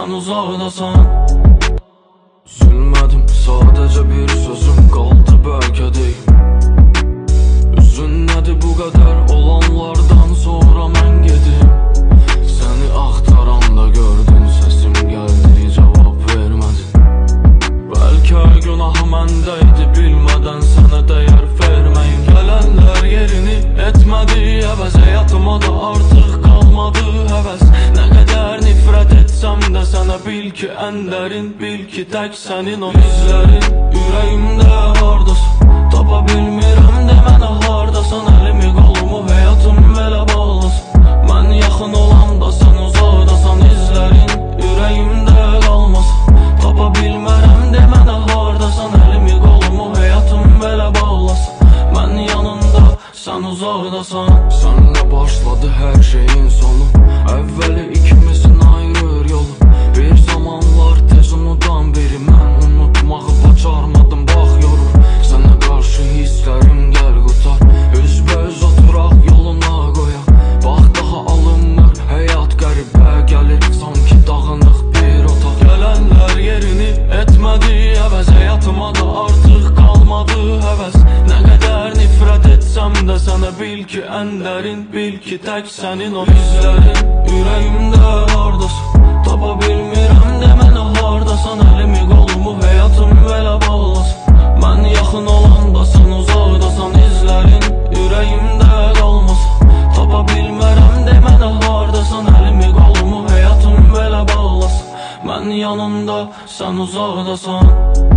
sen uzaqdasan. Üzülmədim, sadəcə bir sözüm qaldı bəlkə deyim. Üzün nədir bu qədər olanlardan sonra mən gedim. Səni axtaranda gördün, səsim gəldi, cavab vermədin. Bəlkə günahı məndə idi, bilmədən sənə dəyər verməyim. Gələnlər yerini etmədi əvəz, həyatıma da artıq qalmadı həvəs. Nə qədər nifrət etsəm də sənə, bil ki ən dərin, bil ki tək sənin o izlərin. Ürəyimdə hardasın, tapa bilmirəm də mənə hardasan. Əlimi qolumu həyatım belə bağlasın. Mən yaxın olanda sən uzaqdasan. İzlərin ürəyimdə qalmasın, tapa bilmərəm də mənə hardasan. Əlimi qolumu həyatım belə bağlasın. Mən yanında, sən uzaqdasan. Sənlə başladı hər şeyin sonu, əvvəli ikimizin ayırır yolu. Bir zamanlar tez unudan biri mən, unutmağı bacarmadım, bax yorur. Sənə qarşı hisslərim gəl qutar, üzbəüz oturaq yoluna qoyaq. Bax daha alınmır, həyat qəribə gəlir, sanki dağınıq bir otaq. Gələnlər yerini etmədi əvəz, həyatıma da artıq qalmadı həvəs. Nə qədər nifrət etsəm də sənə, bil ki ən dərin, bil ki tək sənin o izlərin. Ürəyimdə hardasın, tapa bilmirəm də mənə hardasan. Əlimi qolumu həyatım belə bağlasın. Mən yaxın olanda sən uzaqdasan. İzlərin ürəyimdə qalmasın, tapa bilmərəm də mənə hardasan. Əlimi qolumu həyatım belə bağlasın. Mən yanımda, sən uzaqdasan.